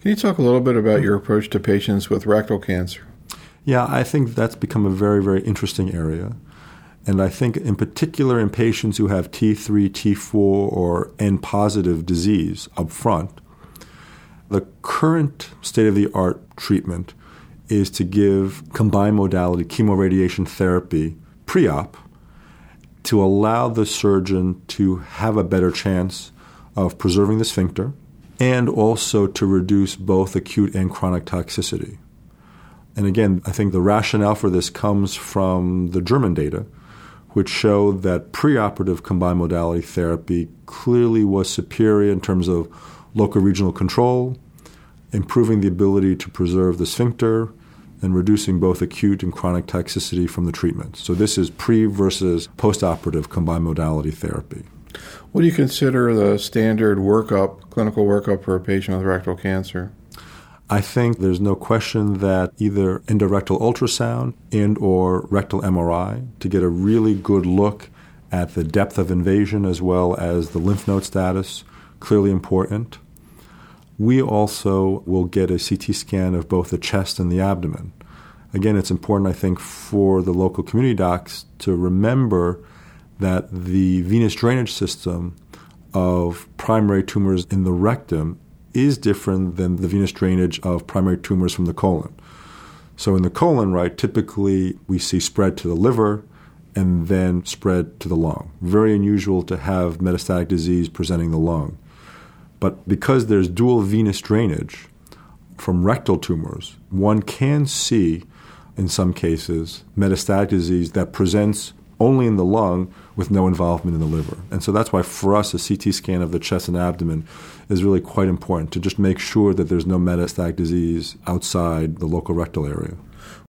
Can you talk a little bit about your approach to patients with rectal cancer? Yeah, I think that's become a very, very interesting area. And I think in particular in patients who have T3, T4, or N-positive disease up front, the current state-of-the-art treatment is to give combined modality chemoradiation therapy pre-op to allow the surgeon to have a better chance of preserving the sphincter and also to reduce both acute and chronic toxicity. And again, I think the rationale for this comes from the German data, which showed that preoperative combined modality therapy clearly was superior in terms of local regional control, improving the ability to preserve the sphincter, and reducing both acute and chronic toxicity from the treatment. So this is pre versus postoperative combined modality therapy. What do you consider the standard clinical workup for a patient with rectal cancer? I think there's no question that either endorectal ultrasound and or rectal MRI to get a really good look at the depth of invasion as well as the lymph node status, clearly important. We also will get a CT scan of both the chest and the abdomen. Again, it's important, I think, for the local community docs to remember that the venous drainage system of primary tumors in the rectum is different than the venous drainage of primary tumors from the colon. So in the colon, right, typically we see spread to the liver and then spread to the lung. Very unusual to have metastatic disease presenting the lung. But because there's dual venous drainage from rectal tumors, one can see, in some cases, metastatic disease that presents only in the lung with no involvement in the liver. And so that's why for us a CT scan of the chest and abdomen is really quite important to just make sure that there's no metastatic disease outside the local rectal area.